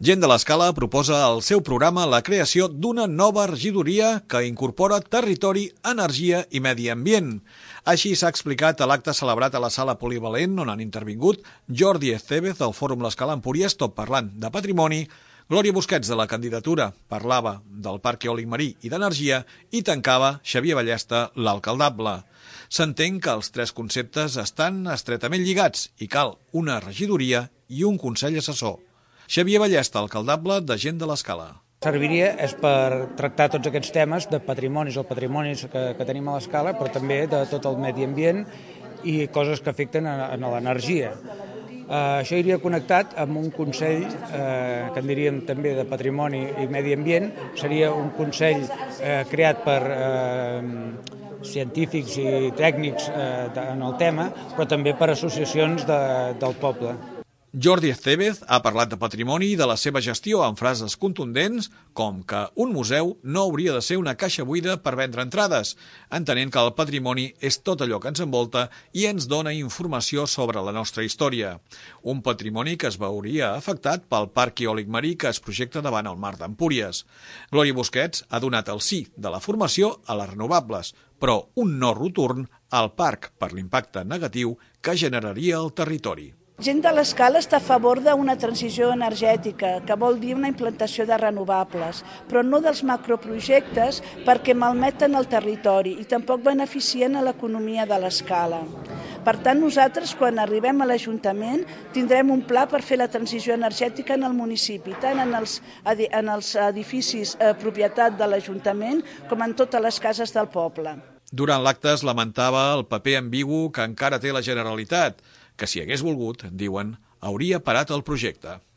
Gent de l'Escala proposa al seu programa la creació d'una nova regidoria que incorpora territori, energia i medi ambient. Així s'ha explicat a l'acte celebrat a la sala polivalent on han intervingut Jordi Estevez del Fòrum L'Escala Empúries, tot parlant de patrimoni, Glòria Busquets de la candidatura parlava del parc eòlic marí i d'energia i tancava Xavier Ballesta l'alcaldable. S'entén que els tres conceptes estan estretament lligats i cal una regidoria i un consell assessor. Xavier Ballesta, alcaldable de Gent de l'Escala. Serviria és per tractar tots aquests temes de patrimonis, el patrimoni que tenim a l'Escala, però també de tot el medi ambient i coses que afecten a l'energia. Això iria connectat amb un consell, que en diríem també de patrimoni i medi ambient. Seria un consell creat per científics i tècnics en el tema, però també per associacions del poble. Jordi Estevez ha parlat de patrimoni i de la seva gestió amb frases contundents com que un museu no hauria de ser una caixa buida per vendre entrades, entenent que el patrimoni és tot allò que ens envolta i ens dona informació sobre la nostra història. Un patrimoni que es veuria afectat pel parc eòlic marí que es projecta davant el mar d'Empúries. Glòria Busquets ha donat el sí de la formació a les renovables, però un no rotund al parc per l'impacte negatiu que generaria el territori. Gent de l'Escala està a favor d'una transició energètica, que vol dir una implantació de renovables, però no dels macroprojectes perquè malmeten el territori i tampoc beneficien a l'economia de l'Escala. Per tant, nosaltres, quan arribem a l'Ajuntament, tindrem un pla per fer la transició energètica en el municipi, tant en els edificis propietat de l'Ajuntament com en totes les cases del poble. Durant l'acte es lamentava el paper ambigu que encara té la Generalitat, que si hagués volgut, diuen, hauria parat el projecte.